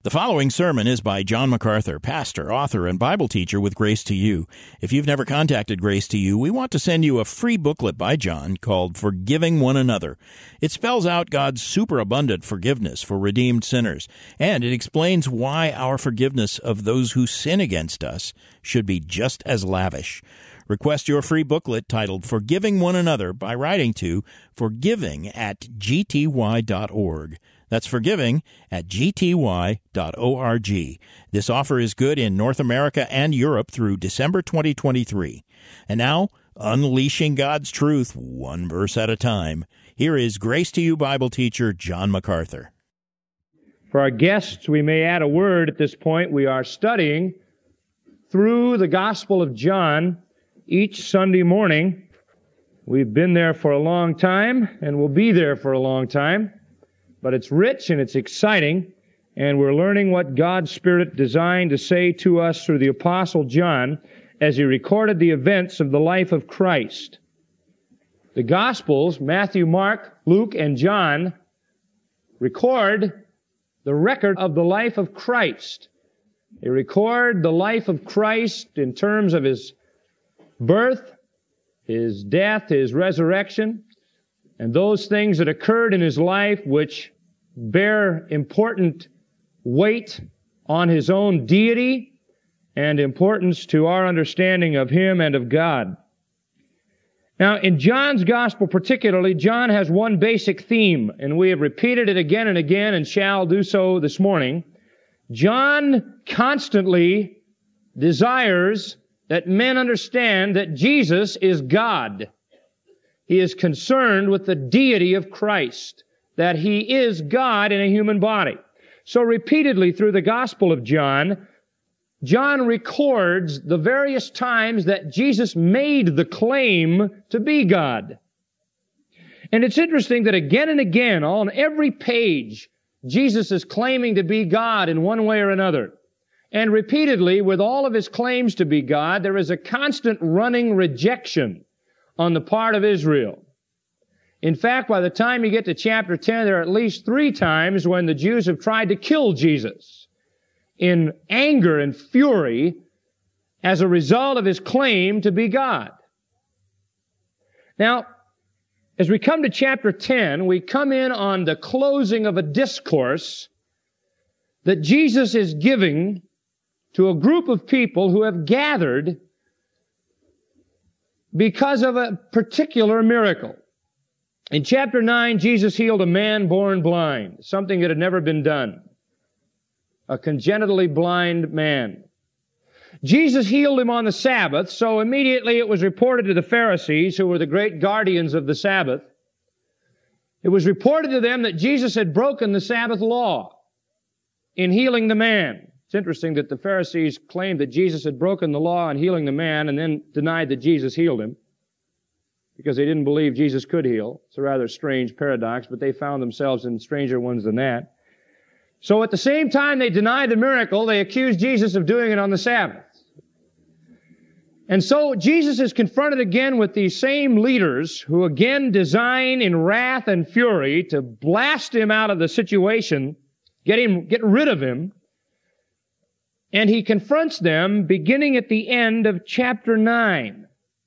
The following sermon is by John MacArthur, pastor, author, and Bible teacher with Grace to You. If you've never contacted Grace to You, we want to send you a free booklet by John called Forgiving One Another. It spells out God's superabundant forgiveness for redeemed sinners, and it explains why our forgiveness of those who sin against us should be just as lavish. Request your free booklet titled Forgiving One Another by writing to forgiving@gty.org. That's forgiving@gty.org. This offer is good in North America and Europe through December 2023. And now, unleashing God's truth one verse at a time, here is Grace to You Bible teacher John MacArthur. For our guests, we may add a word at this point. We are studying through the Gospel of John each Sunday morning. We've been there for a long time, and we'll be there for a long time. But it's rich and it's exciting, and we're learning what God's Spirit designed to say to us through the Apostle John as he recorded the events of the life of Christ. The Gospels, Matthew, Mark, Luke, and John, record the record of the life of Christ. They record the life of Christ in terms of His birth, His death, His resurrection, and those things that occurred in His life which bear important weight on His own deity and importance to our understanding of Him and of God. Now, in John's Gospel particularly, John has one basic theme, and we have repeated it again and again and shall do so this morning. John constantly desires that men understand that Jesus is God. He is concerned with the deity of Christ, that He is God in a human body. So repeatedly through the Gospel of John, John records the various times that Jesus made the claim to be God. And it's interesting that again and again, on every page, Jesus is claiming to be God in one way or another. And repeatedly, with all of His claims to be God, there is a constant running rejection on the part of Israel. In fact, by the time you get to chapter 10, there are at least 3 times when the Jews have tried to kill Jesus in anger and fury as a result of His claim to be God. Now, as we come to chapter 10, we come in on the closing of a discourse that Jesus is giving to a group of people who have gathered because of a particular miracle. In chapter 9, Jesus healed a man born blind, something that had never been done. A congenitally blind man. Jesus healed him on the Sabbath, so immediately it was reported to the Pharisees, who were the great guardians of the Sabbath. It was reported to them that Jesus had broken the Sabbath law in healing the man. It's interesting that the Pharisees claimed that Jesus had broken the law in healing the man and then denied that Jesus healed him, because they didn't believe Jesus could heal. It's a rather strange paradox, but they found themselves in stranger ones than that. So at the same time they denied the miracle, they accused Jesus of doing it on the Sabbath. And so Jesus is confronted again with these same leaders who again design in wrath and fury to blast Him out of the situation, get rid of Him. And He confronts them beginning at the end of chapter 9.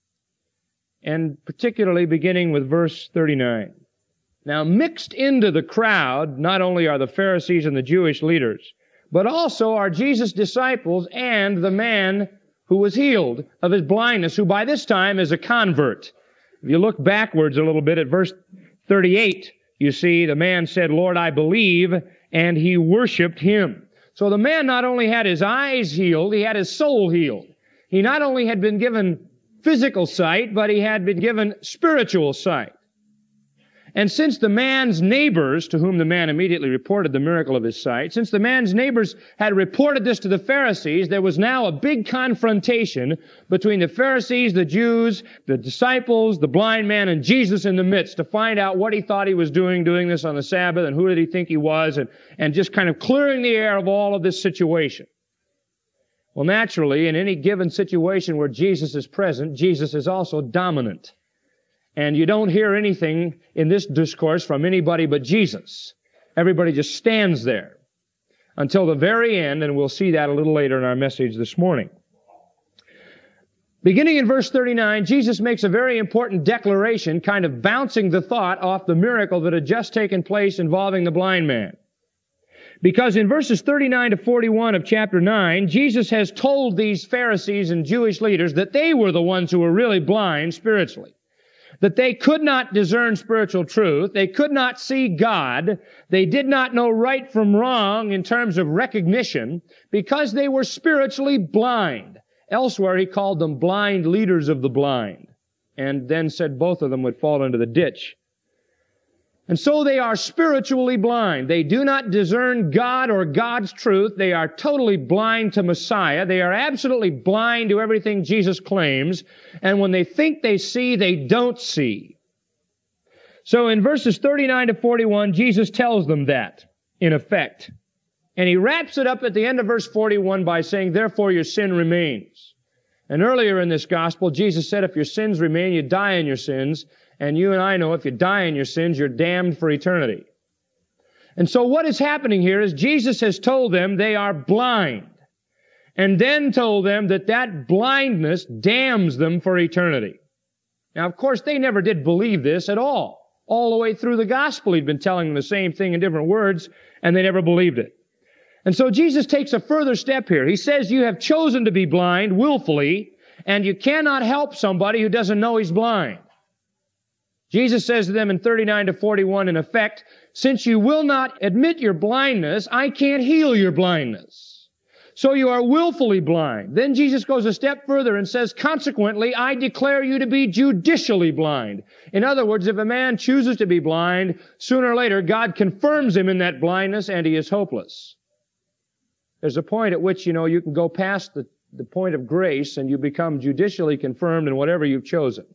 And particularly beginning with verse 39. Now, mixed into the crowd, not only are the Pharisees and the Jewish leaders, but also are Jesus' disciples and the man who was healed of his blindness, who by this time is a convert. If you look backwards a little bit at verse 38, you see the man said, "Lord, I believe," and he worshiped Him. So the man not only had his eyes healed, he had his soul healed. He not only had been given physical sight, but he had been given spiritual sight. And since the man's neighbors, to whom the man immediately reported the miracle of his sight, since the man's neighbors had reported this to the Pharisees, there was now a big confrontation between the Pharisees, the Jews, the disciples, the blind man, and Jesus in the midst to find out what he thought he was doing this on the Sabbath, and who did he think he was, and just kind of clearing the air of all of this situation. Well, naturally, in any given situation where Jesus is present, Jesus is also dominant. And you don't hear anything in this discourse from anybody but Jesus. Everybody just stands there. until the very end, and we'll see that a little later in our message this morning. Beginning in verse 39, Jesus makes a very important declaration, kind of bouncing the thought off the miracle that had just taken place involving the blind man. Because in verses 39 to 41 of chapter 9, Jesus has told these Pharisees and Jewish leaders that they were the ones who were really blind spiritually. That they could not discern spiritual truth. They could not see God. They did not know right from wrong in terms of recognition because they were spiritually blind. Elsewhere, he called them blind leaders of the blind, and then said both of them would fall into the ditch. And so they are spiritually blind. They do not discern God or God's truth. They are totally blind to Messiah. They are absolutely blind to everything Jesus claims. And when they think they see, they don't see. So in verses 39 to 41, Jesus tells them that, in effect. And he wraps it up at the end of verse 41 by saying, therefore your sin remains. And earlier in this gospel, Jesus said, if your sins remain, you die in your sins. And you and I know if you die in your sins, you're damned for eternity. And so what is happening here is Jesus has told them they are blind. And then told them that that blindness damns them for eternity. Now, of course, they never did believe this at all. All the way through the gospel, he'd been telling them the same thing in different words, and they never believed it. And so Jesus takes a further step here. He says you have chosen to be blind willfully, and you cannot help somebody who doesn't know he's blind. Jesus says to them in 39 to 41, in effect, since you will not admit your blindness, I can't heal your blindness. So you are willfully blind. Then Jesus goes a step further and says, consequently, I declare you to be judicially blind. In other words, if a man chooses to be blind, sooner or later, God confirms him in that blindness and he is hopeless. There's a point at which, you can go past the point of grace and you become judicially confirmed in whatever you've chosen.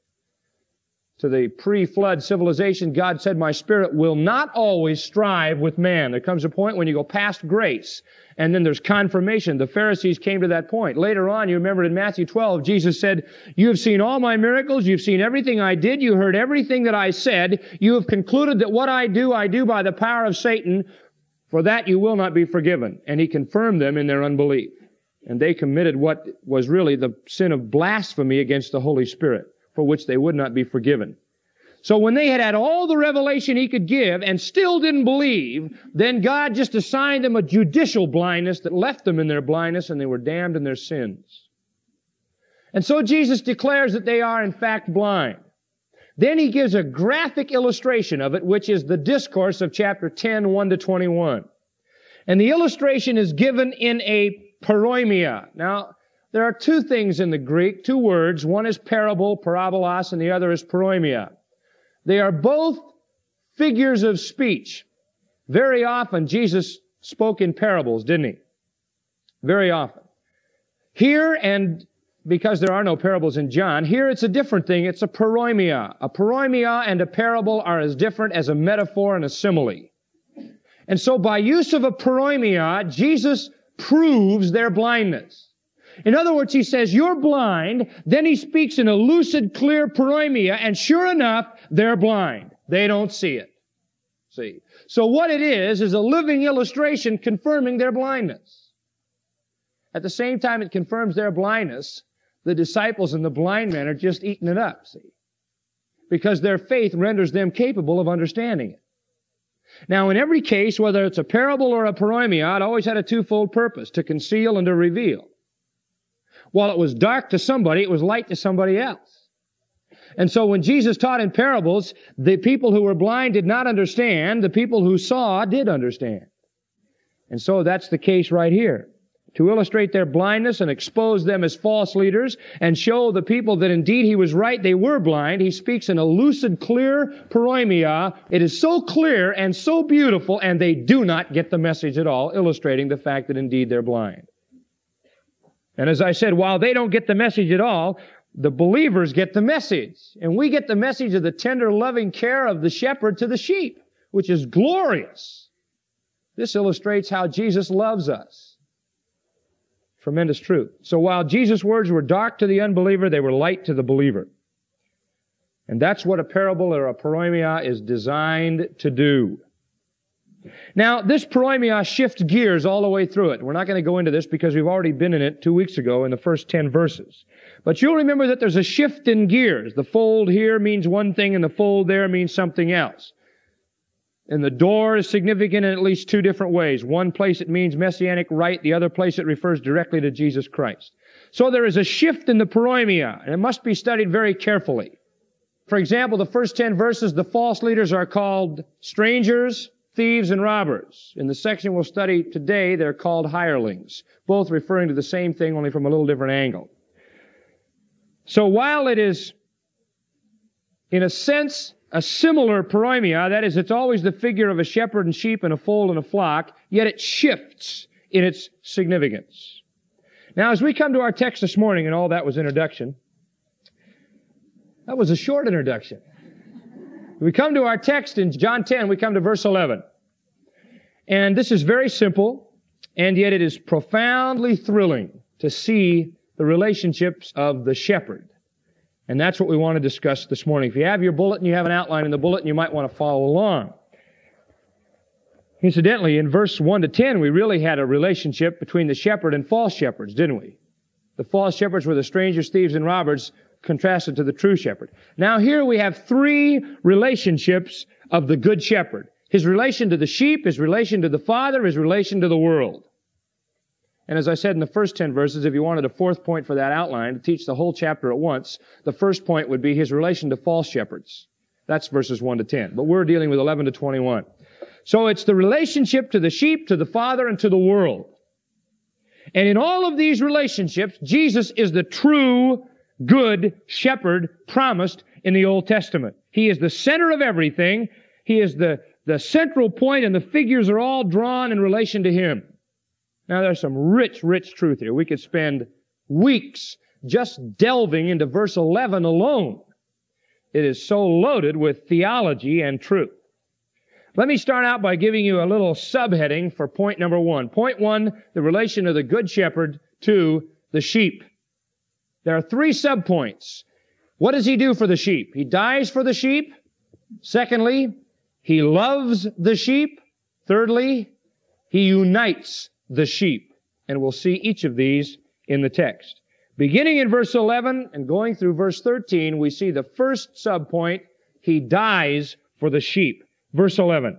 To the pre-flood civilization, God said, my Spirit will not always strive with man. There comes a point when you go past grace, and then there's confirmation. The Pharisees came to that point. Later on, you remember in Matthew 12, Jesus said, you have seen all my miracles, you've seen everything I did, you heard everything that I said, you have concluded that what I do by the power of Satan, for that you will not be forgiven. And he confirmed them in their unbelief. And they committed what was really the sin of blasphemy against the Holy Spirit, for which they would not be forgiven. So when they had had all the revelation he could give and still didn't believe, then God just assigned them a judicial blindness that left them in their blindness and they were damned in their sins. And so Jesus declares that they are in fact blind. Then he gives a graphic illustration of it, which is the discourse of chapter 10, 1 to 21. And the illustration is given in a paroimia. Now, there are two things in the Greek, two words. One is parable, parabolos, and the other is paroimia. They are both figures of speech. Very often, Jesus spoke in parables, didn't he? Very often. Here, and because there are no parables in John, here it's a different thing. It's a paroimia. A paroimia and a parable are as different as a metaphor and a simile. And so by use of a paroimia, Jesus proves their blindness. In other words, he says, you're blind. Then he speaks in a lucid, clear paroimia, and sure enough, they're blind. They don't see it. See? So what it is a living illustration confirming their blindness. At the same time it confirms their blindness, the disciples and the blind men are just eating it up, see? Because their faith renders them capable of understanding it. Now, in every case, whether it's a parable or a paroimia, it always had a twofold purpose, to conceal and to reveal. While it was dark to somebody, it was light to somebody else. And so when Jesus taught in parables, the people who were blind did not understand. The people who saw did understand. And so that's the case right here. To illustrate their blindness and expose them as false leaders and show the people that indeed he was right, they were blind, he speaks in a lucid, clear paroimia. It is so clear and so beautiful, and they do not get the message at all, illustrating the fact that indeed they're blind. And as I said, while they don't get the message at all, the believers get the message. And we get the message of the tender, loving care of the shepherd to the sheep, which is glorious. This illustrates how Jesus loves us. Tremendous truth. So while Jesus' words were dark to the unbeliever, they were light to the believer. And that's what a parable or a paroimia is designed to do. Now, this paroimia shifts gears all the way through it. We're not going to go into this because we've already been in it 2 weeks ago in the first 10 verses. But you'll remember that there's a shift in gears. The fold here means one thing and the fold there means something else. And the door is significant in at least 2 different ways. One place it means messianic right, the other place it refers directly to Jesus Christ. So there is a shift in the paroimia, and it must be studied very carefully. For example, the first 10 verses, the false leaders are called strangers, thieves, and robbers. In the section we'll study today, they're called hirelings, both referring to the same thing, only from a little different angle. So while it is, in a sense, a similar paroimia, that is, it's always the figure of a shepherd and sheep and a fold and a flock, yet it shifts in its significance. Now, as we come to our text this morning, and all that was introduction, that was a short introduction. We come to our text in John 10, we come to verse 11. And this is very simple, and yet it is profoundly thrilling to see the relationships of the shepherd. And that's what we want to discuss this morning. If you have your bulletin, you have an outline in the bulletin, you might want to follow along. Incidentally, in verse 1 to 10, we really had a relationship between the shepherd and false shepherds, didn't we? The false shepherds were the strangers, thieves, and robbers, contrasted to the true shepherd. Now here we have 3 relationships of the good shepherd. His relation to the sheep, his relation to the Father, his relation to the world. And as I said in the first 10 verses, if you wanted a 4th point for that outline, to teach the whole chapter at once, the first point would be his relation to false shepherds. That's verses 1 to 10. But we're dealing with 11 to 21. So it's the relationship to the sheep, to the Father, and to the world. And in all of these relationships, Jesus is the true good shepherd promised in the Old Testament. He is the center of everything. He is the central point, and the figures are all drawn in relation to Him. Now there's some rich, rich truth here. We could spend weeks just delving into verse 11 alone. It is so loaded with theology and truth. Let me start out by giving you a little subheading for point number 1. Point 1, the relation of the good shepherd to the sheep. There are 3 subpoints. What does He do for the sheep? He dies for the sheep. Secondly, He loves the sheep. Thirdly, He unites the sheep. And we'll see each of these in the text. Beginning in verse 11 and going through verse 13, we see the first subpoint, He dies for the sheep. Verse 11,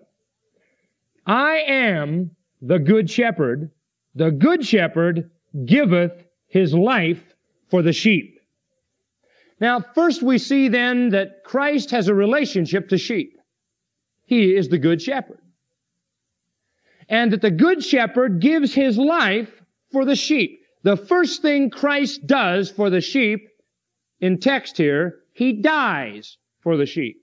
I am the good shepherd. The good shepherd giveth his life for the sheep. Now, first we see then that Christ has a relationship to sheep. He is the good shepherd. And that the good shepherd gives his life for the sheep. The first thing Christ does for the sheep, in text here, He dies for the sheep.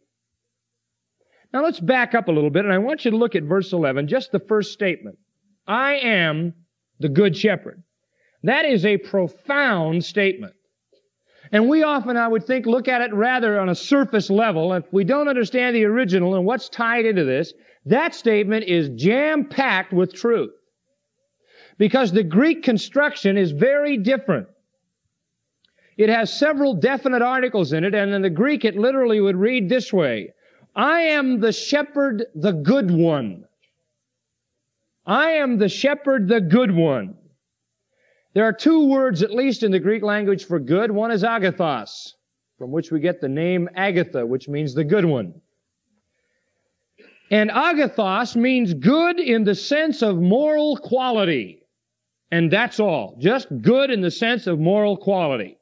Now let's back up a little bit, and I want you to look at verse 11, just the first statement. I am the good shepherd. That is a profound statement. And we often, I would think, look at it rather on a surface level. If we don't understand the original and what's tied into this, that statement is jam-packed with truth. Because the Greek construction is very different. It has several definite articles in it, and in the Greek it literally would read this way. I am the shepherd, the good one. I am the shepherd, the good one. There are 2 words, at least in the Greek language, for good. One is agathos, from which we get the name Agatha, which means the good one. And agathos means good in the sense of moral quality. And that's all. Just good in the sense of moral quality.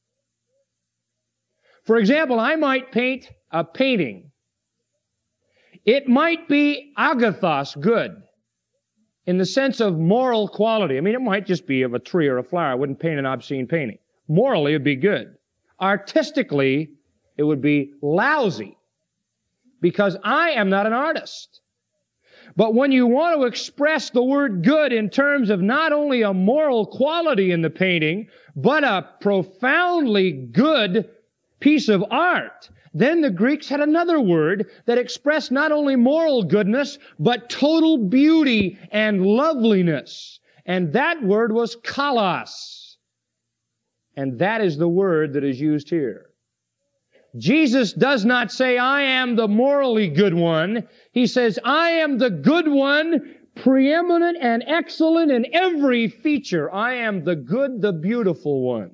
For example, I might paint a painting. It might be agathos good in the sense of moral quality. I mean, it might just be of a tree or a flower. I wouldn't paint an obscene painting. Morally, it would be good. Artistically, it would be lousy because I am not an artist. But when you want to express the word good in terms of not only a moral quality in the painting, but a profoundly good piece of art, then the Greeks had another word that expressed not only moral goodness, but total beauty and loveliness. And that word was kalos. And that is the word that is used here. Jesus does not say, I am the morally good one. He says, I am the good one, preeminent and excellent in every feature. I am the good, the beautiful one.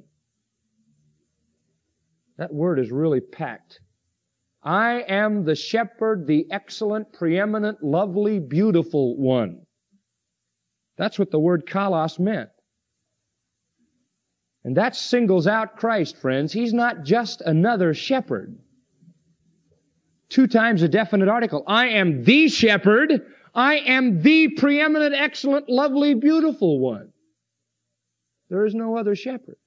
That word is really packed. I am the shepherd, the excellent, preeminent, lovely, beautiful one. That's what the word kalos meant. And that singles out Christ, friends. He's not just another shepherd. 2 times a definite article. I am the shepherd. I am the preeminent, excellent, lovely, beautiful one. There is no other shepherd.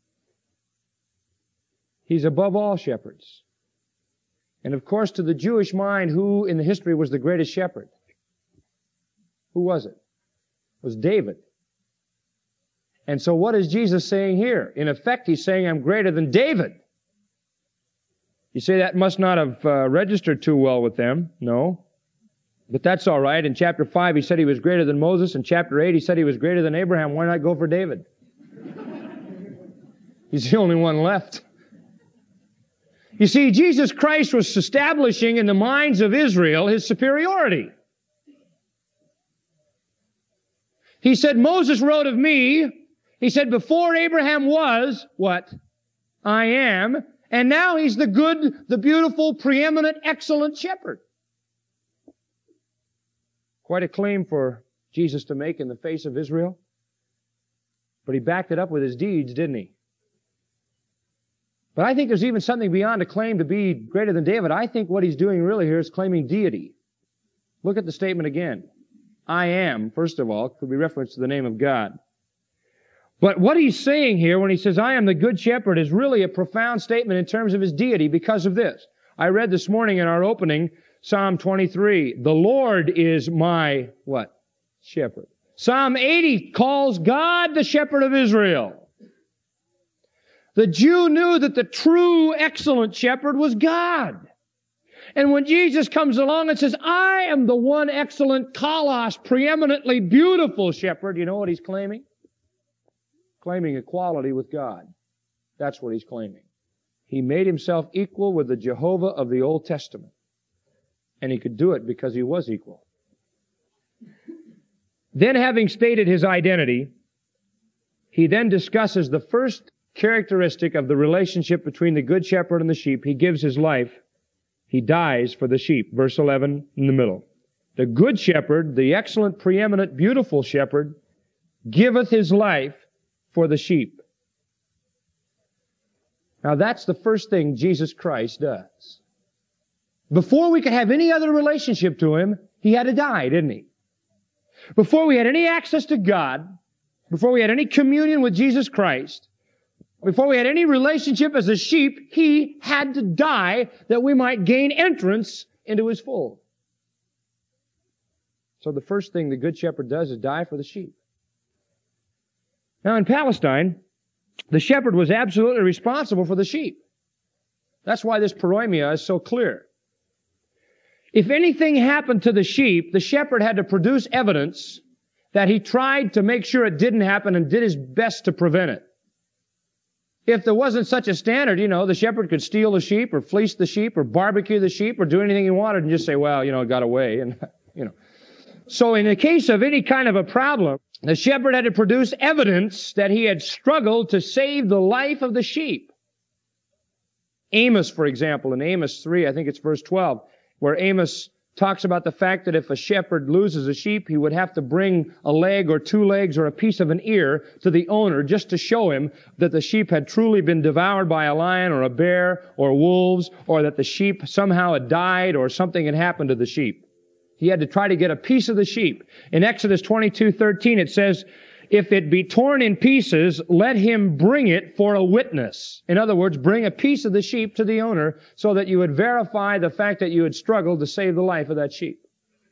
He's above all shepherds. And of course, to the Jewish mind, who in the history was the greatest shepherd? Who was it? It was David. And so what is Jesus saying here? In effect, He's saying, I'm greater than David. You say that must not have registered too well with them. No. But that's all right. In chapter 5, He said He was greater than Moses. In chapter 8, He said He was greater than Abraham. Why not go for David? He's the only one left. You see, Jesus Christ was establishing in the minds of Israel His superiority. He said, Moses wrote of me. He said, before Abraham was, what? I am. And now He's the good, the beautiful, preeminent, excellent shepherd. Quite a claim for Jesus to make in the face of Israel. But He backed it up with His deeds, didn't He? But I think there's even something beyond a claim to be greater than David. I think what He's doing really here is claiming deity. Look at the statement again. I am, first of all, could be reference to the name of God. But what He's saying here when He says, I am the good shepherd, is really a profound statement in terms of His deity because of this. I read this morning in our opening, Psalm 23. The Lord is my, what? Shepherd. Psalm 80 calls God the shepherd of Israel. The Jew knew that the true, excellent shepherd was God. And when Jesus comes along and says, I am the one excellent, kalos, preeminently beautiful shepherd, you know what He's claiming? Claiming equality with God. That's what He's claiming. He made Himself equal with the Jehovah of the Old Testament. And He could do it because He was equal. Then, having stated His identity, He then discusses the first characteristic of the relationship between the good shepherd and the sheep. He gives His life. He dies for the sheep. Verse 11 in the middle. The good shepherd, the excellent, preeminent, beautiful shepherd, giveth His life for the sheep. Now that's the first thing Jesus Christ does. Before we could have any other relationship to Him, He had to die, didn't He? Before we had any access to God, before we had any communion with Jesus Christ, before we had any relationship as a sheep, He had to die that we might gain entrance into His fold. So the first thing the Good Shepherd does is die for the sheep. Now in Palestine, the shepherd was absolutely responsible for the sheep. That's why this paroimia is so clear. If anything happened to the sheep, the shepherd had to produce evidence that he tried to make sure it didn't happen and did his best to prevent it. If there wasn't such a standard, the shepherd could steal the sheep or fleece the sheep or barbecue the sheep or do anything he wanted and just say, well, it got away. And, So in the case of any kind of a problem, the shepherd had to produce evidence that he had struggled to save the life of the sheep. Amos, for example, in Amos 3, I think it's verse 12, where Amos talks about the fact that if a shepherd loses a sheep, he would have to bring a leg or 2 legs or a piece of an ear to the owner just to show him that the sheep had truly been devoured by a lion or a bear or wolves, or that the sheep somehow had died or something had happened to the sheep. He had to try to get a piece of the sheep. In Exodus 22:13 it says, if it be torn in pieces, let him bring it for a witness. In other words, bring a piece of the sheep to the owner so that you would verify the fact that you had struggled to save the life of that sheep.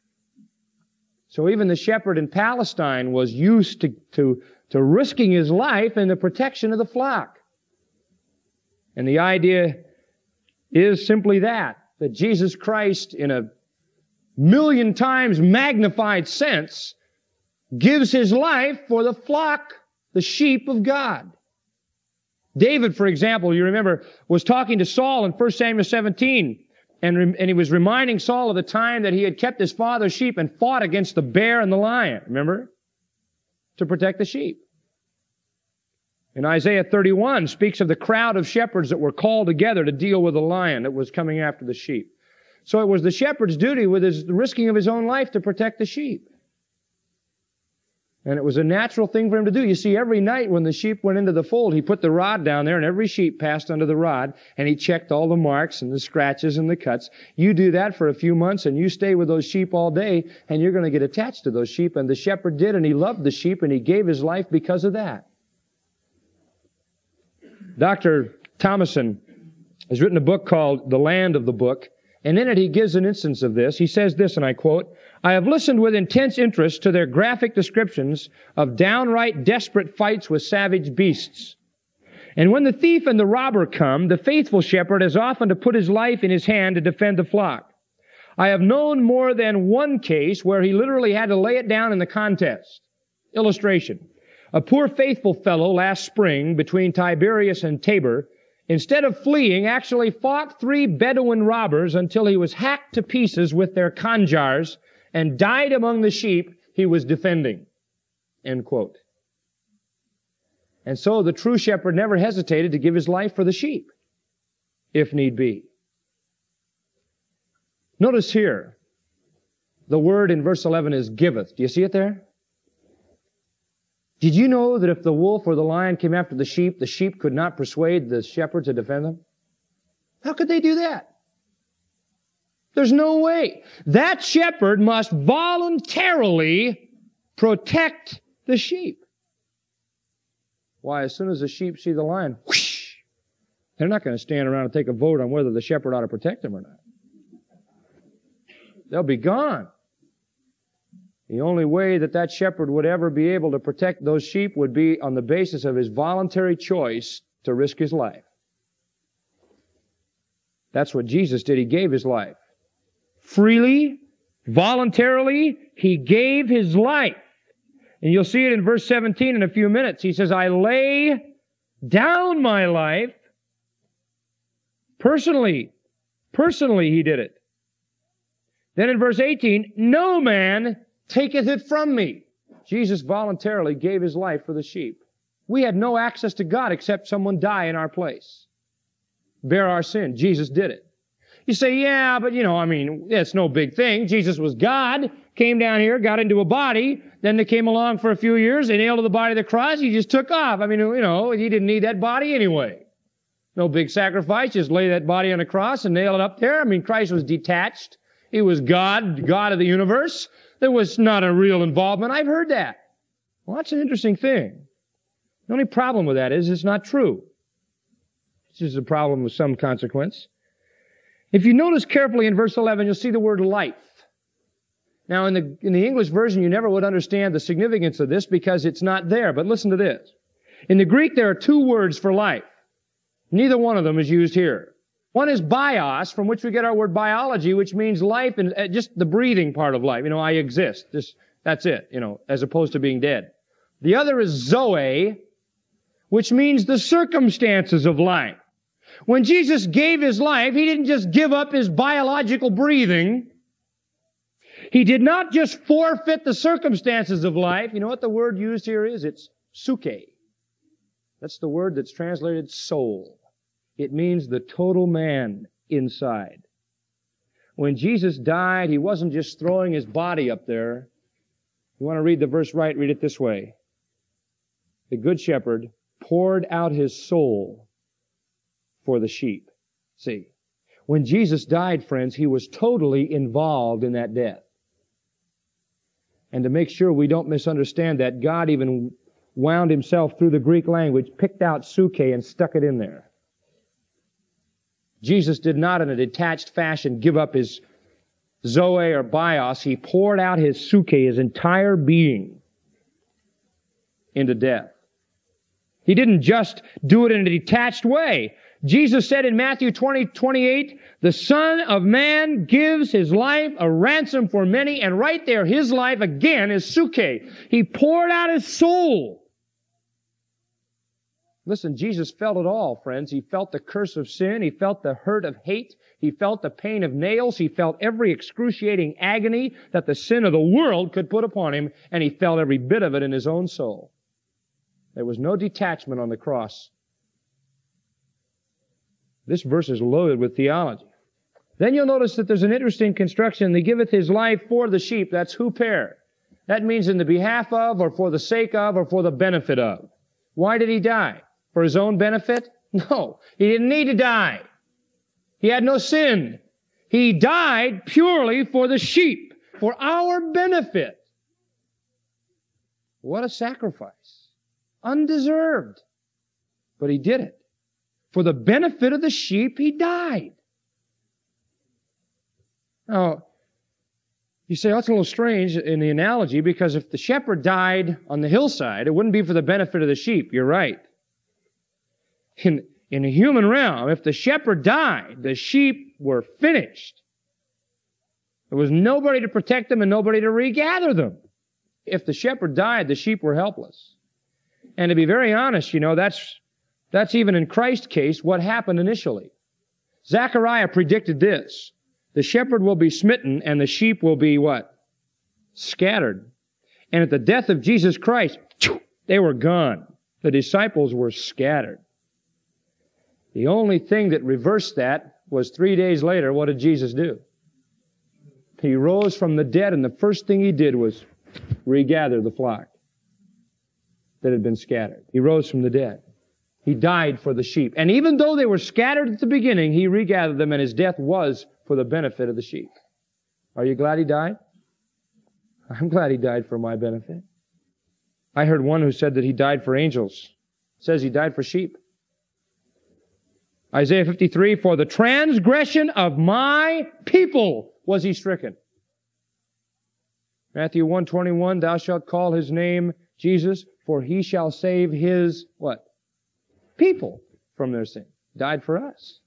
So even the shepherd in Palestine was used to risking his life in the protection of the flock. And the idea is simply that Jesus Christ, in a million times magnified sense, gives His life for the flock, the sheep of God. David, for example, you remember, was talking to Saul in 1 Samuel 17, and he was reminding Saul of the time that he had kept his father's sheep and fought against the bear and the lion, remember? To protect the sheep. And Isaiah 31 speaks of the crowd of shepherds that were called together to deal with the lion that was coming after the sheep. So it was the shepherd's duty with the risking of his own life to protect the sheep. And it was a natural thing for him to do. You see, every night when the sheep went into the fold, he put the rod down there and every sheep passed under the rod and he checked all the marks and the scratches and the cuts. You do that for a few months and you stay with those sheep all day and you're going to get attached to those sheep. And the shepherd did, and he loved the sheep and he gave his life because of that. Dr. Thomason has written a book called The Land of the Book, and in it he gives an instance of this. He says this, and I quote, "I have listened with intense interest to their graphic descriptions of downright desperate fights with savage beasts. And when the thief and the robber come, the faithful shepherd has often to put his life in his hand to defend the flock. I have known more than one case where he literally had to lay it down in the contest. Illustration. A poor faithful fellow last spring between Tiberias and Tabor, instead of fleeing, actually fought 3 Bedouin robbers until he was hacked to pieces with their khanjars and died among the sheep he was defending." End quote. And so the true shepherd never hesitated to give his life for the sheep, if need be. Notice here, the word in verse 11 is giveth. Do you see it there? Did you know that if the wolf or the lion came after the sheep could not persuade the shepherd to defend them? How could they do that? There's no way. That shepherd must voluntarily protect the sheep. Why, as soon as the sheep see the lion, whoosh, they're not going to stand around and take a vote on whether the shepherd ought to protect them or not. They'll be gone. The only way that shepherd would ever be able to protect those sheep would be on the basis of his voluntary choice to risk his life. That's what Jesus did. He gave his life. Freely, voluntarily, he gave his life. And you'll see it in verse 17 in a few minutes. He says, "I lay down my life." Personally he did it. Then in verse 18, "No man taketh it from me." Jesus voluntarily gave his life for the sheep. We had no access to God except someone die in our place, bear our sin. Jesus did it. You say, yeah, but it's no big thing. Jesus was God, came down here, got into a body, then they came along for a few years, they nailed to the body of the cross, he just took off. He didn't need that body anyway. No big sacrifice, just lay that body on a cross and nail it up there. Christ was detached. He was God, God of the universe. There was not a real involvement. I've heard that. Well, that's an interesting thing. The only problem with that is it's not true. This is a problem with some consequence. If you notice carefully in verse 11, you'll see the word life. Now, in the English version, you never would understand the significance of this because it's not there. But listen to this. In the Greek, there are 2 words for life. Neither one of them is used here. One is bios, from which we get our word biology, which means life and just the breathing part of life. I exist. That's it, as opposed to being dead. The other is zoe, which means the circumstances of life. When Jesus gave his life, he didn't just give up his biological breathing. He did not just forfeit the circumstances of life. You know what the word used here is? It's suke. That's the word that's translated soul. It means the total man inside. When Jesus died, he wasn't just throwing his body up there. You want to read the verse right? Read it this way. The good shepherd poured out his soul for the sheep. See, when Jesus died, friends, he was totally involved in that death. And to make sure we don't misunderstand that, God even wound himself through the Greek language, picked out suke and stuck it in there. Jesus did not in a detached fashion give up his zoe or bios. He poured out his suke, his entire being, into death. He didn't just do it in a detached way. Jesus said in Matthew 20:28, "The Son of Man gives his life a ransom for many," and right there, his life again is suke. He poured out his soul. Listen, Jesus felt it all, friends. He felt the curse of sin. He felt the hurt of hate. He felt the pain of nails. He felt every excruciating agony that the sin of the world could put upon him, and he felt every bit of it in his own soul. There was no detachment on the cross. This verse is loaded with theology. Then you'll notice that there's an interesting construction. He giveth his life for the sheep. That's huper. That means in the behalf of, or for the sake of, or for the benefit of. Why did he die? For his own benefit? No. He didn't need to die. He had no sin. He died purely for the sheep, for our benefit. What a sacrifice. Undeserved. But he did it. For the benefit of the sheep, he died. Now, you say, that's a little strange in the analogy, because if the shepherd died on the hillside, it wouldn't be for the benefit of the sheep. You're right. In the human realm, if the shepherd died, the sheep were finished. There was nobody to protect them and nobody to regather them. If the shepherd died, the sheep were helpless. And to be very honest, that's even in Christ's case what happened initially. Zechariah predicted this. The shepherd will be smitten and the sheep will be what? Scattered. And at the death of Jesus Christ, they were gone. The disciples were scattered. The only thing that reversed that was 3 days later, what did Jesus do? He rose from the dead, and the first thing he did was regather the flock that had been scattered. He rose from the dead. He died for the sheep. And even though they were scattered at the beginning, he regathered them, and his death was for the benefit of the sheep. Are you glad he died? I'm glad he died for my benefit. I heard one who said that he died for angels. It says he died for sheep. Isaiah 53, for the transgression of my people was he stricken. Matthew 1:21, thou shalt call his name Jesus, for he shall save his, what? People from their sin. Died for us.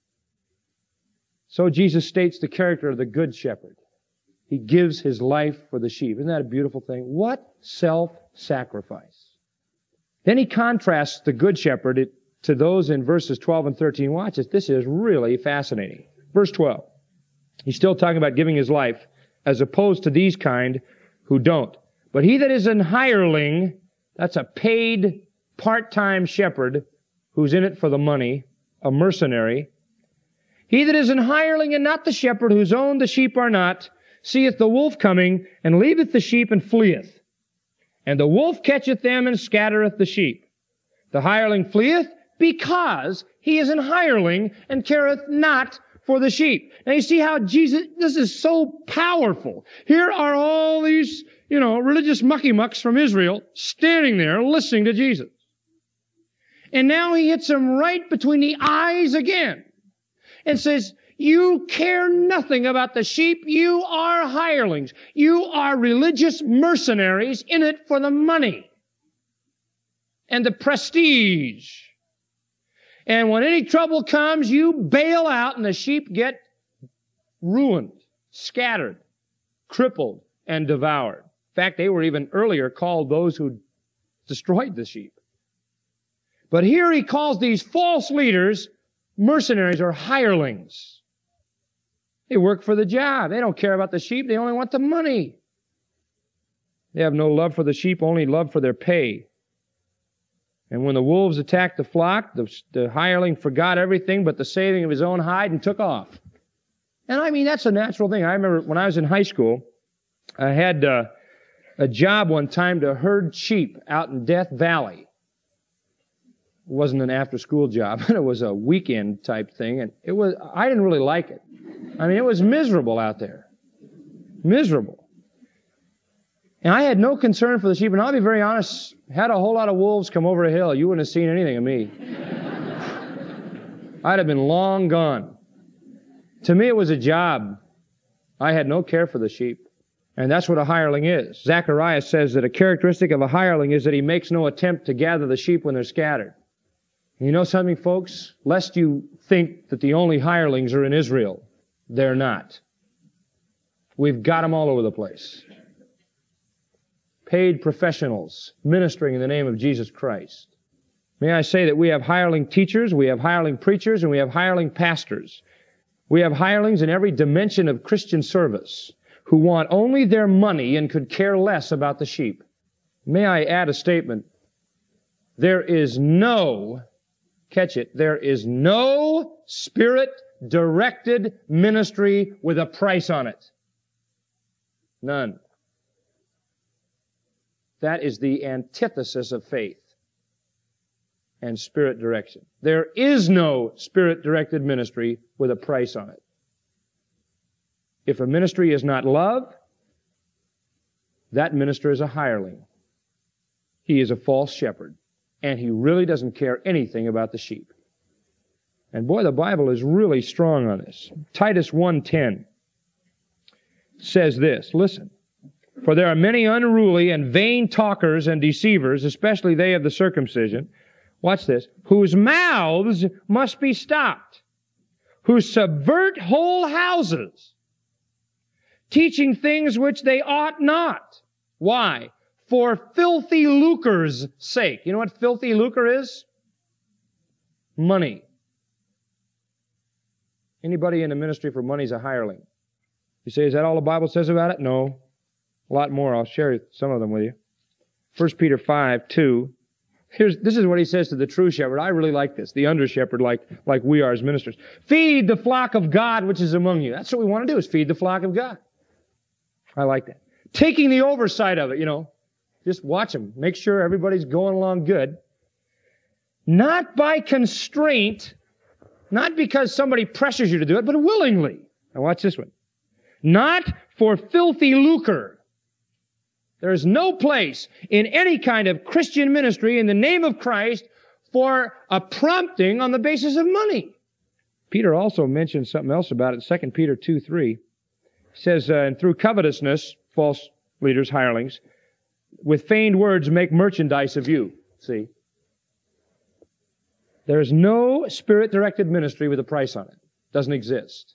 So Jesus states the character of the good shepherd. He gives his life for the sheep. Isn't that a beautiful thing? What self-sacrifice. Then he contrasts the good shepherd to those in verses 12 and 13. Watch this. This is really fascinating. Verse 12. He's still talking about giving his life as opposed to these kind who don't. But he that is an hireling, that's a paid part-time shepherd who's in it for the money, a mercenary. He that is an hireling and not the shepherd, whose own the sheep are not, seeth the wolf coming, and leaveth the sheep and fleeth. And the wolf catcheth them and scattereth the sheep. The hireling fleeth because he is an hireling and careth not for the sheep. Now you see how Jesus, this is so powerful. Here are all these, religious mucky-mucks from Israel standing there listening to Jesus. And now he hits them right between the eyes again and says, you care nothing about the sheep. You are hirelings. You are religious mercenaries in it for the money and the prestige. And when any trouble comes, you bail out and the sheep get ruined, scattered, crippled, and devoured. In fact, they were even earlier called those who destroyed the sheep. But here he calls these false leaders mercenaries or hirelings. They work for the job. They don't care about the sheep. They only want the money. They have no love for the sheep, only love for their pay. And when the wolves attacked the flock, the hireling forgot everything but the saving of his own hide and took off. And that's a natural thing. I remember when I was in high school, I had a job one time to herd sheep out in Death Valley. It wasn't an after-school job. It was a weekend type thing. And I didn't really like it. It was miserable out there. Miserable. And I had no concern for the sheep. And I'll be very honest, had a whole lot of wolves come over a hill, you wouldn't have seen anything of me. I'd have been long gone. To me, it was a job. I had no care for the sheep. And that's what a hireling is. Zechariah says that a characteristic of a hireling is that he makes no attempt to gather the sheep when they're scattered. And you know something, folks? Lest you think that the only hirelings are in Israel. They're not. We've got them all over the place. Paid professionals ministering in the name of Jesus Christ. May I say that we have hireling teachers, we have hireling preachers, and we have hireling pastors. We have hirelings in every dimension of Christian service who want only their money and could care less about the sheep. May I add a statement? There is no, catch it, there is no Spirit-directed ministry with a price on it. None. That is the antithesis of faith and Spirit direction. There is no Spirit-directed ministry with a price on it. If a ministry is not love, that minister is a hireling. He is a false shepherd, and he really doesn't care anything about the sheep. And boy, the Bible is really strong on this. Titus 1:10 says this, listen, for there are many unruly and vain talkers and deceivers, especially they of the circumcision, watch this, whose mouths must be stopped, who subvert whole houses, teaching things which they ought not. Why? For filthy lucre's sake. You know what filthy lucre is? Money. Anybody in the ministry for money is a hireling. You say, is that all the Bible says about it? No. A lot more. I'll share some of them with you. 1 Peter 5:2. This is what he says to the true shepherd. I really like this. The under shepherd, like we are as ministers. Feed the flock of God which is among you. That's what we want to do, is feed the flock of God. I like that. Taking the oversight of it, Just watch them. Make sure everybody's going along good. Not by constraint, not because somebody pressures you to do it, but willingly. Now watch this one. Not for filthy lucre. There is no place in any kind of Christian ministry in the name of Christ for a prompting on the basis of money. Peter also mentions something else about it. 2 Peter 2:3 says, and through covetousness, false leaders, hirelings, with feigned words make merchandise of you. See? There is no Spirit-directed ministry with a price on it. Doesn't exist.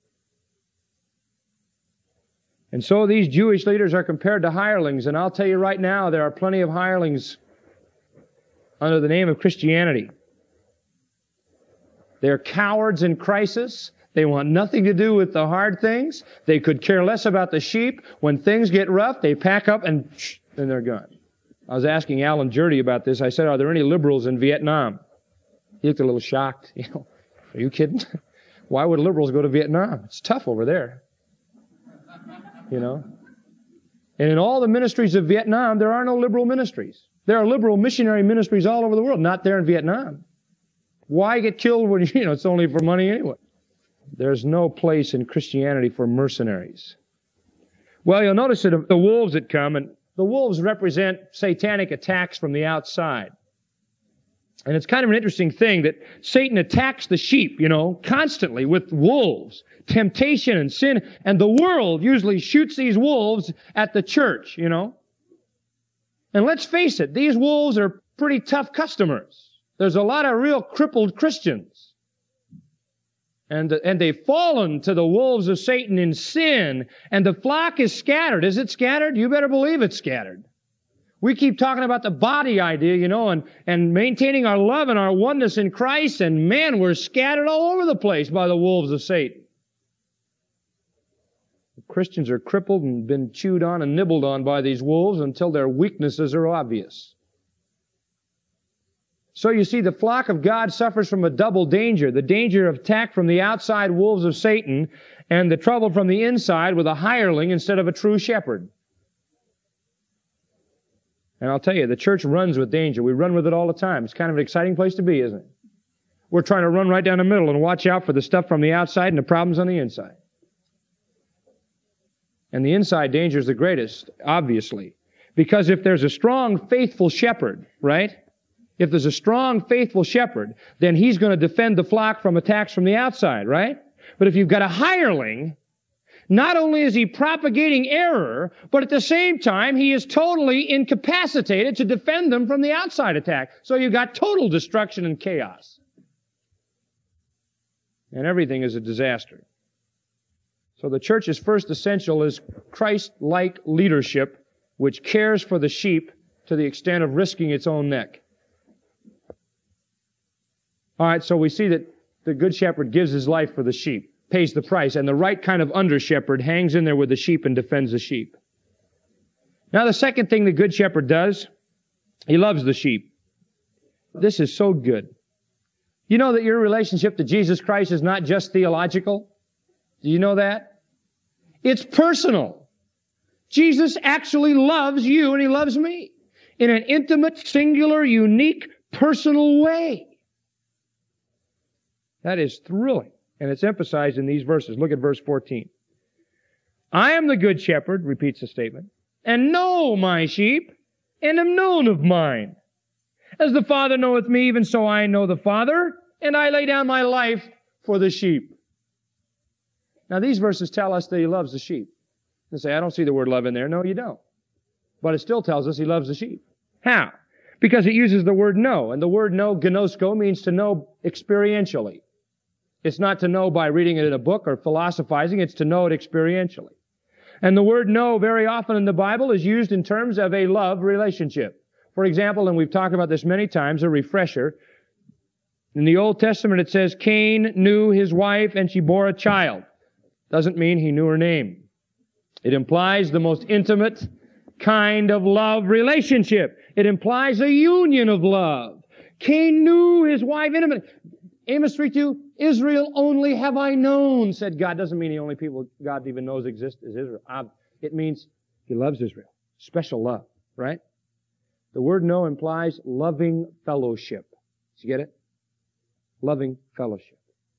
And so these Jewish leaders are compared to hirelings, and I'll tell you right now, there are plenty of hirelings under the name of Christianity. They're cowards in crisis. They want nothing to do with the hard things. They could care less about the sheep. When things get rough, they pack up and then they're gone. I was asking Alan Jurdy about this. I said, are there any liberals in Vietnam? He looked a little shocked. Are you kidding? Why would liberals go to Vietnam? It's tough over there. And in all the ministries of Vietnam, there are no liberal ministries. There are liberal missionary ministries all over the world, not there in Vietnam. Why get killed when, it's only for money anyway? There's no place in Christianity for mercenaries. Well, you'll notice that the wolves that come, and the wolves represent satanic attacks from the outside. And it's kind of an interesting thing that Satan attacks the sheep, constantly with wolves, temptation and sin, and the world usually shoots these wolves at the church, And let's face it, these wolves are pretty tough customers. There's a lot of real crippled Christians. And they've fallen to the wolves of Satan in sin, and the flock is scattered. Is it scattered? You better believe it's scattered. We keep talking about the body idea, and maintaining our love and our oneness in Christ, and man, we're scattered all over the place by the wolves of Satan. The Christians are crippled and been chewed on and nibbled on by these wolves until their weaknesses are obvious. So you see, the flock of God suffers from a double danger. The danger of attack from the outside wolves of Satan, and the trouble from the inside with a hireling instead of a true shepherd. And I'll tell you, the church runs with danger. We run with it all the time. It's kind of an exciting place to be, isn't it? We're trying to run right down the middle and watch out for the stuff from the outside and the problems on the inside. And the inside danger is the greatest, obviously. Because if there's a strong, faithful shepherd, right? If there's a strong, faithful shepherd, then he's going to defend the flock from attacks from the outside, right? But if you've got a hireling, not only is he propagating error, but at the same time, he is totally incapacitated to defend them from the outside attack. So you've got total destruction and chaos. And everything is a disaster. So the church's first essential is Christ-like leadership, which cares for the sheep to the extent of risking its own neck. All right, so we see that the good shepherd gives his life for the sheep, pays the price, and the right kind of under shepherd hangs in there with the sheep and defends the sheep. Now the second thing the good shepherd does, he loves the sheep. This is so good. You know that your relationship to Jesus Christ is not just theological? Do you know that? It's personal. Jesus actually loves you and He loves me in an intimate, singular, unique, personal way. That is thrilling. And it's emphasized in these verses. Look at verse 14. I am the good shepherd, repeats the statement, and know my sheep, and am known of mine. As the Father knoweth me, even so I know the Father, and I lay down my life for the sheep. Now these verses tell us that He loves the sheep. You say, I don't see the word love in there. No, you don't. But it still tells us He loves the sheep. How? Because it uses the word know. And the word know, gnosko, means to know experientially. It's not to know by reading it in a book or philosophizing. It's to know it experientially. And the word know very often in the Bible is used in terms of a love relationship. For example, and we've talked about this many times, a refresher. In the Old Testament it says Cain knew his wife and she bore a child. Doesn't mean he knew her name. It implies the most intimate kind of love relationship. It implies a union of love. Cain knew his wife intimately. Amos 3:2, Israel only have I known, said God. Doesn't mean the only people God even knows exist is Israel. It means He loves Israel. Special love, right? The word know implies loving fellowship. Did you get it? Loving fellowship.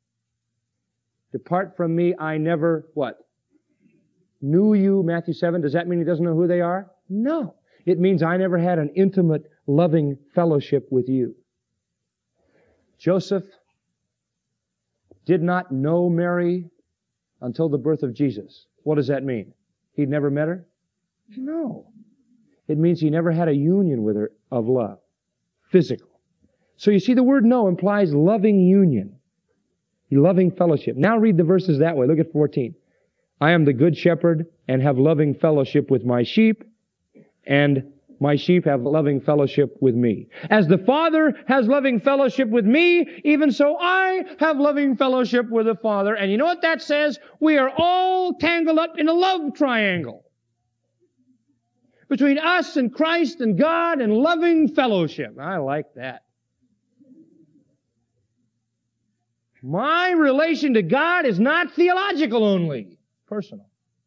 Depart from me, I never, what? Knew you, Matthew 7. Does that mean He doesn't know who they are? No. It means I never had an intimate, loving fellowship with you. Joseph did not know Mary until the birth of Jesus. What does that mean? He'd never met her? No. It means he never had a union with her of love. Physical. So you see, the word know implies loving union. Loving fellowship. Now read the verses that way. Look at 14. I am the good shepherd and have loving fellowship with my sheep, and my sheep have loving fellowship with me. As the Father has loving fellowship with me, even so I have loving fellowship with the Father. And you know what that says? We are all tangled up in a love triangle between us and Christ and God and loving fellowship. I like that. My relation to God is not theological only, personal.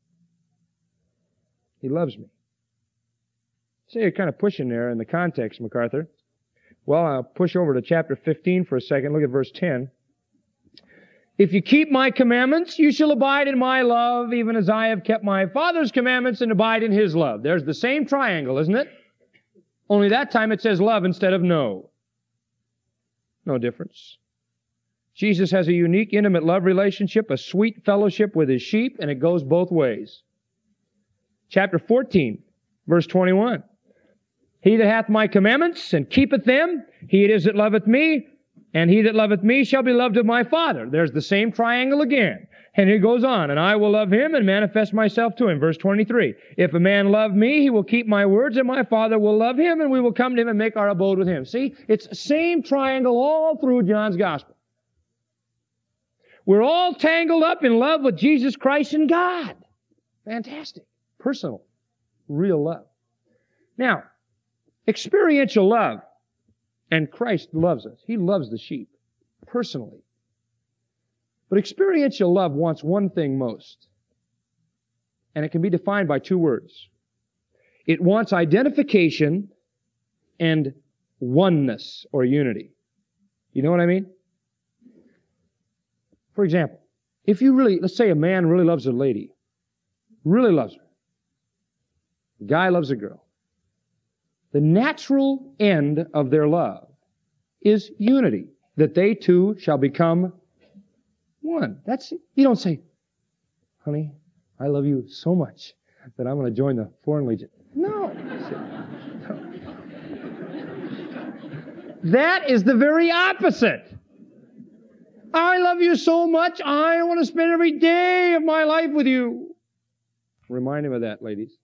He loves me. So you're kind of pushing there in the context, MacArthur. Well, I'll push over to chapter 15 for a second. Look at verse 10. If you keep my commandments, you shall abide in my love, even as I have kept my Father's commandments and abide in His love. There's the same triangle, isn't it? Only that time it says love instead of know. No difference. Jesus has a unique, intimate love relationship, a sweet fellowship with His sheep, and it goes both ways. Chapter 14, verse 21. He that hath my commandments and keepeth them, he it is that loveth me, and he that loveth me shall be loved of my Father. There's the same triangle again. And it goes on, and I will love him and manifest myself to him. Verse 23. If a man love me, he will keep my words, and my Father will love him, and we will come to him and make our abode with him. See, it's the same triangle all through John's Gospel. We're all tangled up in love with Jesus Christ and God. Fantastic. Personal. Real love. Now, experiential love. And Christ loves us. He loves the sheep. Personally. But experiential love wants one thing most. And it can be defined by two words. It wants identification and oneness or unity. You know what I mean? For example, if you really, let's say a man really loves a lady. Really loves her. A guy loves a girl. The natural end of their love is unity. That they two shall become one. That's it. You don't say, honey, I love you so much that I'm going to join the Foreign Legion. No. That is the very opposite. I love you so much, I want to spend every day of my life with you. Remind him of that, ladies.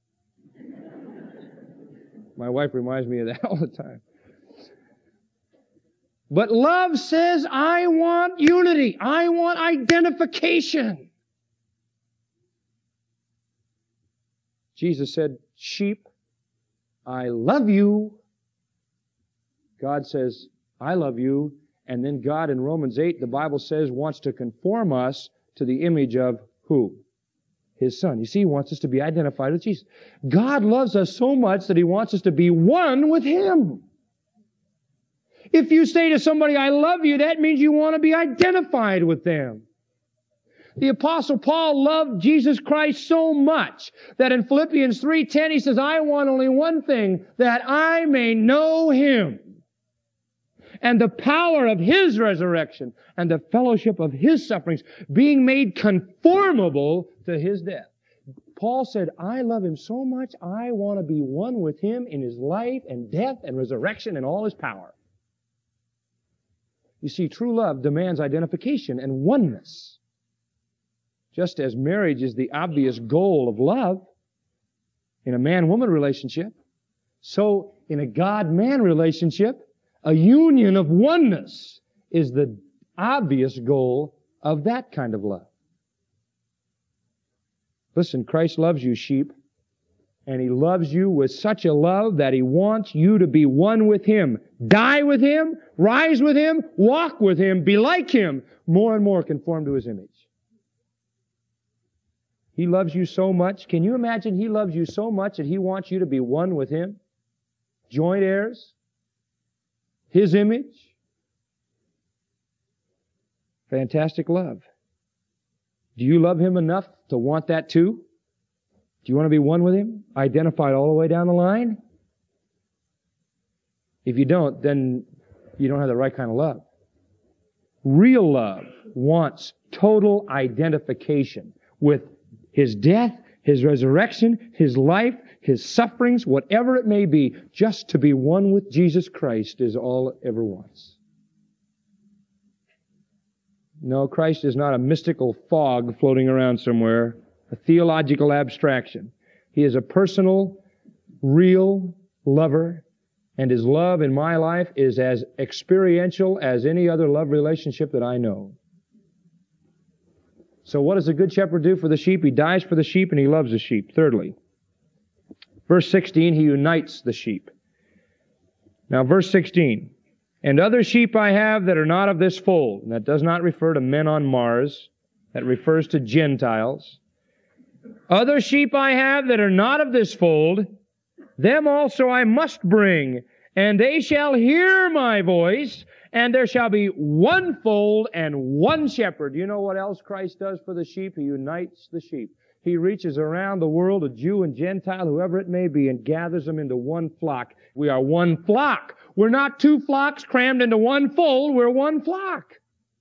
My wife reminds me of that all the time. But love says, I want unity. I want identification. Jesus said, sheep, I love you. God says, I love you. And then God in Romans 8, the Bible says, wants to conform us to the image of who? His Son. You see, He wants us to be identified with Jesus. God loves us so much that He wants us to be one with Him. If you say to somebody, I love you, that means you want to be identified with them. The Apostle Paul loved Jesus Christ so much that in Philippians 3:10 he says, I want only one thing, that I may know Him and the power of His resurrection and the fellowship of His sufferings, being made conformable to His death. Paul said, I love Him so much, I want to be one with Him in His life and death and resurrection and all His power. You see, true love demands identification and oneness. Just as marriage is the obvious goal of love in a man-woman relationship, so in a God-man relationship, a union of oneness is the obvious goal of that kind of love. Listen, Christ loves you, sheep, and He loves you with such a love that He wants you to be one with Him. Die with Him, rise with Him, walk with Him, be like Him, more and more conform to His image. He loves you so much. Can you imagine He loves you so much that He wants you to be one with Him? Joint heirs? His image? Fantastic love. Do you love Him enough to want that too? Do you want to be one with Him? Identified all the way down the line? If you don't, then you don't have the right kind of love. Real love wants total identification with His death, His resurrection, His life, His sufferings, whatever it may be. Just to be one with Jesus Christ is all it ever wants. No, Christ is not a mystical fog floating around somewhere, a theological abstraction. He is a personal, real lover, and His love in my life is as experiential as any other love relationship that I know. So what does a good shepherd do for the sheep? He dies for the sheep and He loves the sheep. Thirdly, verse 16, He unites the sheep. Now verse 16, and other sheep I have that are not of this fold. And that does not refer to men on Mars. That refers to Gentiles. Other sheep I have that are not of this fold, them also I must bring, and they shall hear my voice, and there shall be one fold and one shepherd. You know what else Christ does for the sheep? He unites the sheep. He reaches around the world, a Jew and Gentile, whoever it may be, and gathers them into one flock. We are one flock. We're not two flocks crammed into one fold. We're one flock.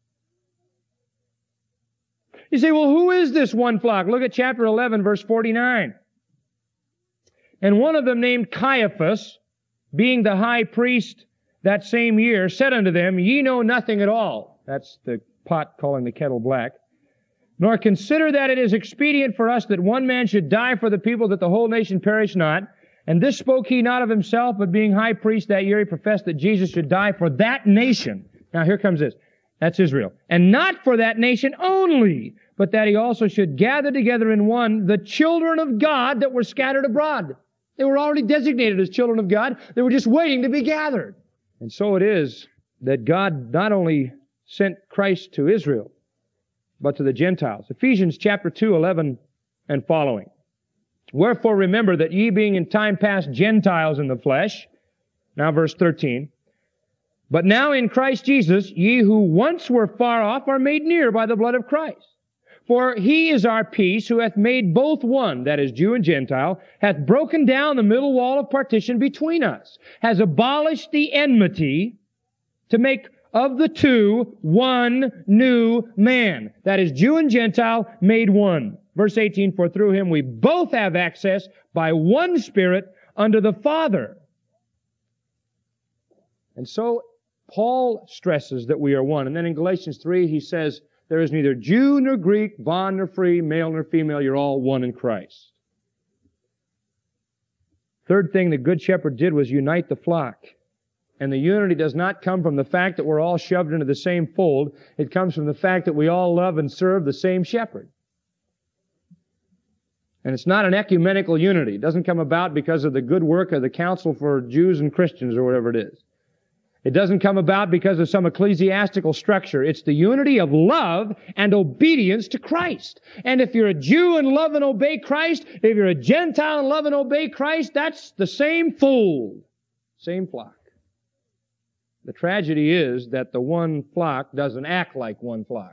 You say, well, who is this one flock? Look at chapter 11, verse 49. And one of them named Caiaphas, being the high priest that same year, said unto them, Ye know nothing at all. That's the pot calling the kettle black. Nor consider that it is expedient for us that one man should die for the people, that the whole nation perish not. And this spoke he not of himself, but being high priest that year, he professed that Jesus should die for that nation. Now here comes this. That's Israel. And not for that nation only, but that He also should gather together in one the children of God that were scattered abroad. They were already designated as children of God. They were just waiting to be gathered. And so it is that God not only sent Christ to Israel, but to the Gentiles. Ephesians chapter 2, 11 and following. Wherefore remember that ye being in time past Gentiles in the flesh, now verse 13, but now in Christ Jesus, ye who once were far off are made near by the blood of Christ. For He is our peace, who hath made both one, that is Jew and Gentile, hath broken down the middle wall of partition between us, has abolished the enmity, to make of the two one new man. That is Jew and Gentile made one. Verse 18, for through Him we both have access by one Spirit unto the Father. And so Paul stresses that we are one. And then in Galatians 3 he says, there is neither Jew nor Greek, bond nor free, male nor female, you're all one in Christ. Third thing the Good Shepherd did was unite the flock. And the unity does not come from the fact that we're all shoved into the same fold. It comes from the fact that we all love and serve the same shepherd. And it's not an ecumenical unity. It doesn't come about because of the good work of the Council for Jews and Christians or whatever it is. It doesn't come about because of some ecclesiastical structure. It's the unity of love and obedience to Christ. And if you're a Jew and love and obey Christ, if you're a Gentile and love and obey Christ, that's the same fold, same flock. The tragedy is that the one flock doesn't act like one flock.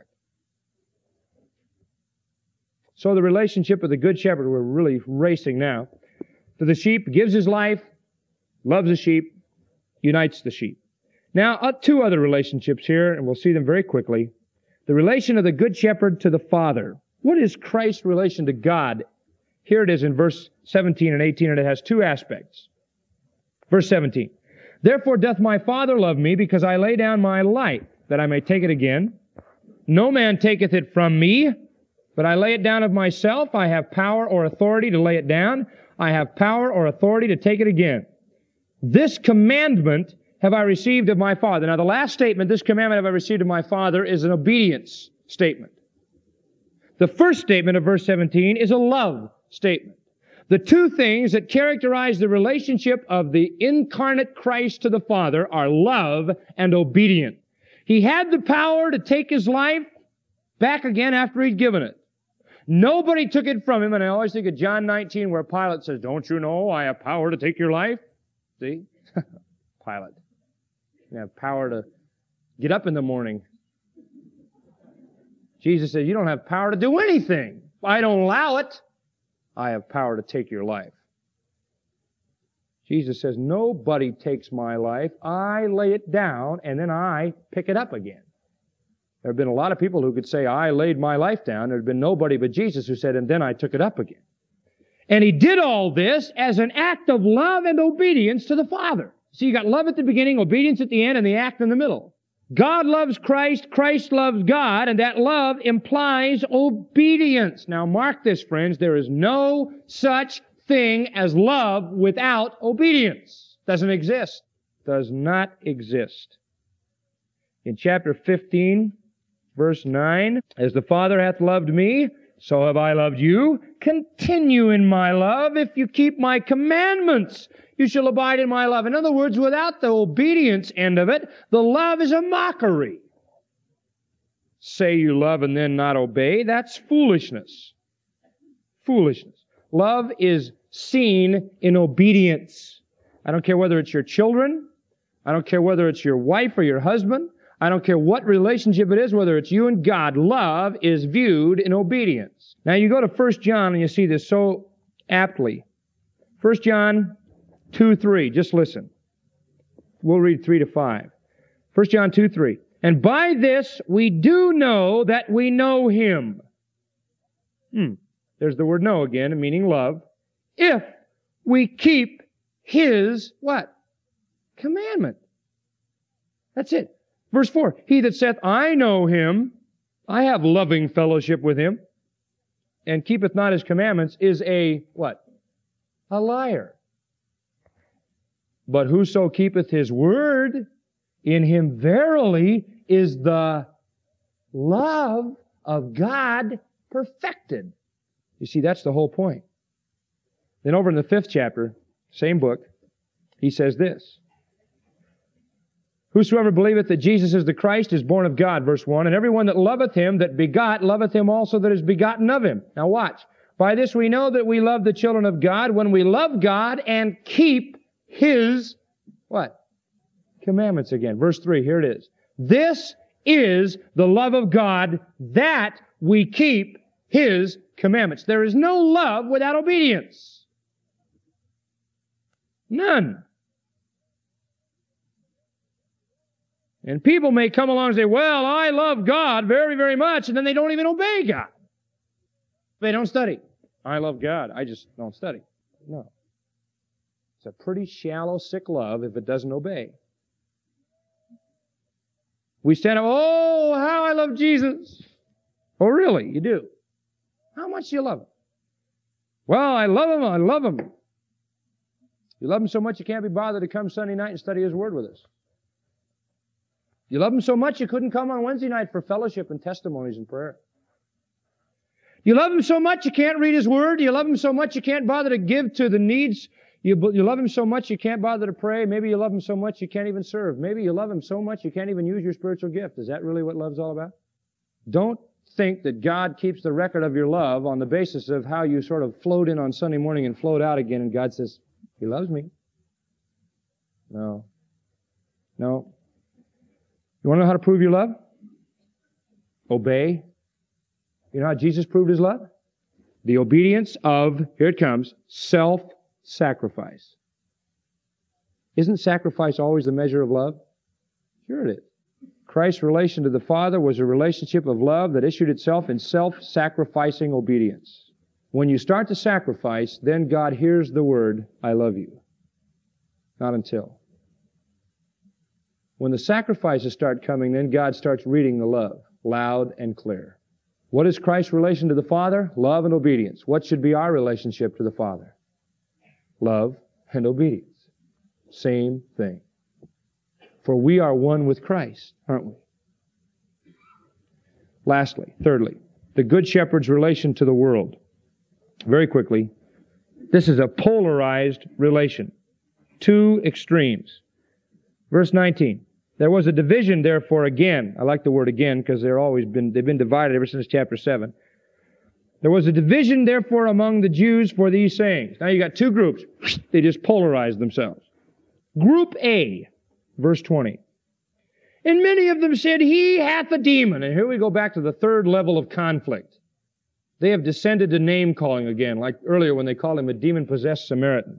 So the relationship of the Good Shepherd, we're really racing now, to the sheep, gives his life, loves the sheep, unites the sheep. Now, two other relationships here, and we'll see them very quickly. The relation of the Good Shepherd to the Father. What is Christ's relation to God? Here it is in verse 17 and 18, and it has two aspects. Verse 17. Therefore doth my Father love me, because I lay down my life, that I may take it again. No man taketh it from me, but I lay it down of myself. I have power or authority to lay it down. I have power or authority to take it again. This commandment have I received of my Father. Now the last statement, this commandment have I received of my Father, is an obedience statement. The first statement of verse 17 is a love statement. The two things that characterize the relationship of the incarnate Christ to the Father are love and obedience. He had the power to take his life back again after he'd given it. Nobody took it from him, and I always think of John 19 where Pilate says, don't you know I have power to take your life? See? Pilate. You have power to get up in the morning. Jesus said, you don't have power to do anything. I don't allow it. I have power to take your life. Jesus says, nobody takes my life. I lay it down, and then I pick it up again. There have been a lot of people who could say, I laid my life down. There had been nobody but Jesus who said, and then I took it up again. And he did all this as an act of love and obedience to the Father. So you got love at the beginning, obedience at the end, and the act in the middle. God loves Christ, Christ loves God, and that love implies obedience. Now mark this, friends, there is no such thing as love without obedience. Doesn't exist. Does not exist. In chapter 15, verse 9, as the Father hath loved me, so have I loved you. Continue in my love. If you keep my commandments, you shall abide in my love. In other words, without the obedience end of it, the love is a mockery. Say you love and then not obey, that's foolishness. Foolishness. Love is seen in obedience. I don't care whether it's your children. I don't care whether it's your wife or your husband. I don't care what relationship it is, whether it's you and God. Love is viewed in obedience. Now you go to 1 John and you see this so aptly. 1 John 2:3. Just listen. We'll read 3 to 5. 1 John 2:3. And by this we do know that we know Him. There's the word know again, meaning love. If we keep His, what? Commandment. That's it. Verse 4. He that saith, I know Him, I have loving fellowship with Him, and keepeth not His commandments, is a, what? A liar. But whoso keepeth His word, in him verily is the love of God perfected. You see, that's the whole point. Then over in the 5th chapter, same book, he says this. Whosoever believeth that Jesus is the Christ is born of God, verse 1. And everyone that loveth Him that begot, loveth Him also that is begotten of Him. Now watch. By this we know that we love the children of God, when we love God and keep His, what? Commandments again. Verse 3, here it is. This is the love of God, that we keep His commandments. There is no love without obedience. None. And people may come along and say, well, I love God very, very much, and then they don't even obey God. They don't study. I love God, I just don't study. No. It's a pretty shallow, sick love if it doesn't obey. We stand up, oh, how I love Jesus. Oh, really? You do? How much do you love Him? Well, I love Him. You love Him so much you can't be bothered to come Sunday night and study His Word with us. You love Him so much you couldn't come on Wednesday night for fellowship and testimonies and prayer. You love Him so much you can't read His Word. You love Him so much you can't bother to give to the needs. You love Him so much you can't bother to pray. Maybe you love Him so much you can't even serve. Maybe you love Him so much you can't even use your spiritual gift. Is that really what love's all about? Don't think that God keeps the record of your love on the basis of how you sort of float in on Sunday morning and float out again and God says, He loves me. No. No. You want to know how to prove your love? Obey. You know how Jesus proved His love? The obedience of, here it comes, self-sacrifice. Isn't sacrifice always the measure of love? Sure it is. Christ's relation to the Father was a relationship of love that issued itself in self-sacrificing obedience. When you start to sacrifice, then God hears the word, I love you. Not until. When the sacrifices start coming, then God starts reading the love, loud and clear. What is Christ's relation to the Father? Love and obedience. What should be our relationship to the Father? Love and obedience. Same thing. For we are one with Christ, aren't we? Lastly, thirdly, the Good Shepherd's relation to the world. Very quickly, this is a polarized relation. Two extremes. Verse 19. There was a division, therefore, again. I like the word again because they've been divided ever since chapter 7. There was a division, therefore, among the Jews for these sayings. Now you got two groups. They just polarized themselves. Group A, verse 20. And many of them said, He hath a demon. And here we go back to the third level of conflict. They have descended to name-calling again, like earlier when they called him a demon-possessed Samaritan.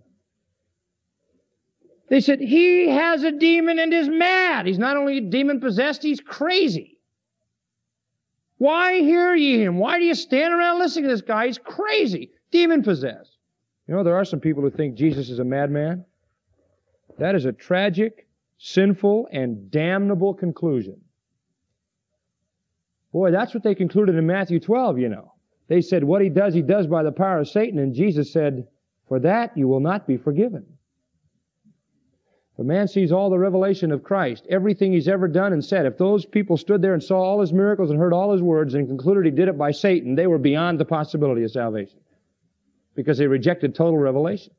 They said, He has a demon and is mad. He's not only demon-possessed, he's crazy. Why hear ye him? Why do you stand around listening to this guy? He's crazy, demon-possessed. You know, there are some people who think Jesus is a madman. That is a tragic, sinful, and damnable conclusion. Boy, that's what they concluded in Matthew 12, you know. They said, what he does by the power of Satan. And Jesus said, for that you will not be forgiven. If a man sees all the revelation of Christ, everything He's ever done and said, if those people stood there and saw all His miracles and heard all His words and concluded He did it by Satan, they were beyond the possibility of salvation. Because they rejected total revelation.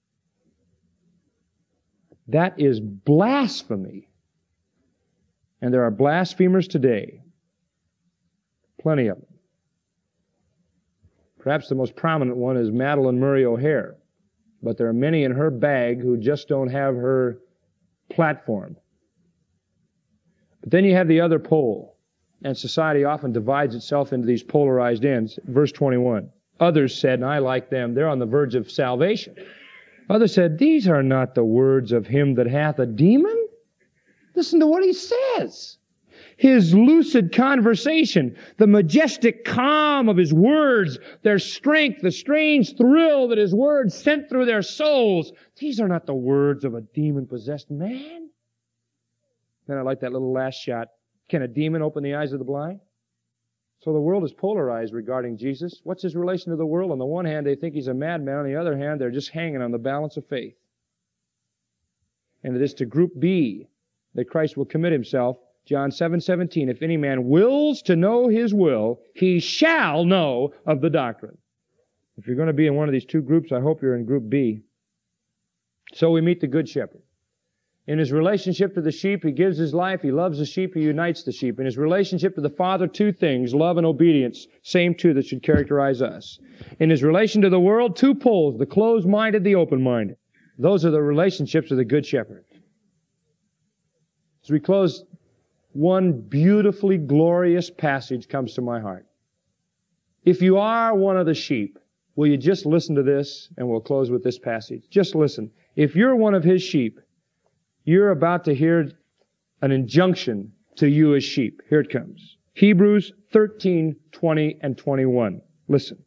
That is blasphemy. And there are blasphemers today. Plenty of them. Perhaps the most prominent one is Madeline Murray O'Hare. But there are many in her bag who just don't have her platform. But then you have the other pole. And society often divides itself into these polarized ends. Verse 21. Others said, and I like them, they're on the verge of salvation. Others said, these are not the words of him that hath a demon. Listen to what he says. His lucid conversation, the majestic calm of his words, their strength, the strange thrill that his words sent through their souls. These are not the words of a demon-possessed man. Then I like that little last shot. Can a demon open the eyes of the blind? So the world is polarized regarding Jesus. What's his relation to the world? On the one hand, they think he's a madman. On the other hand, they're just hanging on the balance of faith. And it is to Group B that Christ will commit Himself. John 7:17, if any man wills to know his will, he shall know of the doctrine. If you're going to be in one of these two groups, I hope you're in Group B. So we meet the Good Shepherd. In His relationship to the sheep, He gives His life. He loves the sheep. He unites the sheep. In His relationship to the Father, two things, love and obedience, same two that should characterize us. In His relation to the world, two poles, the closed-minded, the open-minded. Those are the relationships of the Good Shepherd. As we close, one beautifully glorious passage comes to my heart. If you are one of the sheep, will you just listen to this, and we'll close with this passage. Just listen. If you're one of His sheep, you're about to hear an injunction to you as sheep. Here it comes. Hebrews 13:20 and 21. Listen.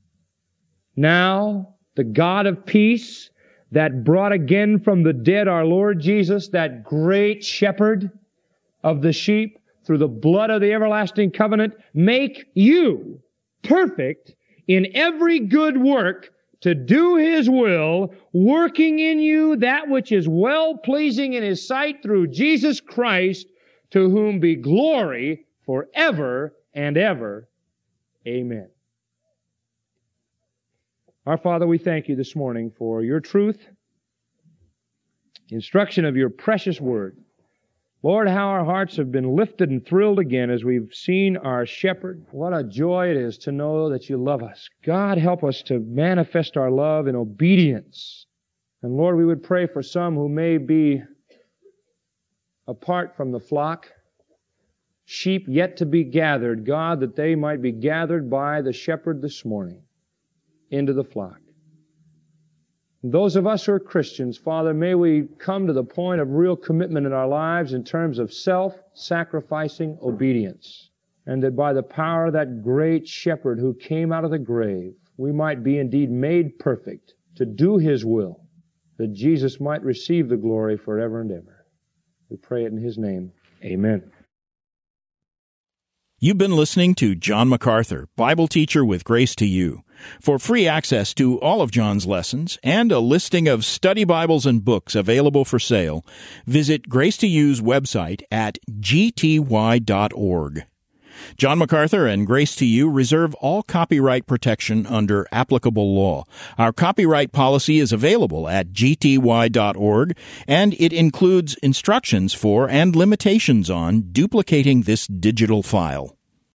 Now, the God of peace that brought again from the dead our Lord Jesus, that great shepherd of the sheep, through the blood of the everlasting covenant, make you perfect in every good work to do His will, working in you that which is well-pleasing in His sight through Jesus Christ, to whom be glory forever and ever. Amen. Our Father, we thank you this morning for your truth, instruction of your precious word. Lord, how our hearts have been lifted and thrilled again as we've seen our shepherd. What a joy it is to know that you love us. God, help us to manifest our love in obedience. And Lord, we would pray for some who may be apart from the flock, sheep yet to be gathered, God, that they might be gathered by the shepherd this morning into the flock. Those of us who are Christians, Father, may we come to the point of real commitment in our lives in terms of self-sacrificing obedience. And that by the power of that great shepherd who came out of the grave, we might be indeed made perfect to do his will, that Jesus might receive the glory forever and ever. We pray it in his name. Amen. You've been listening to John MacArthur, Bible teacher with Grace to You. For free access to all of John's lessons and a listing of study Bibles and books available for sale, visit Grace to You's website at gty.org. John MacArthur and Grace to You reserve all copyright protection under applicable law. Our copyright policy is available at gty.org, and it includes instructions for and limitations on duplicating this digital file.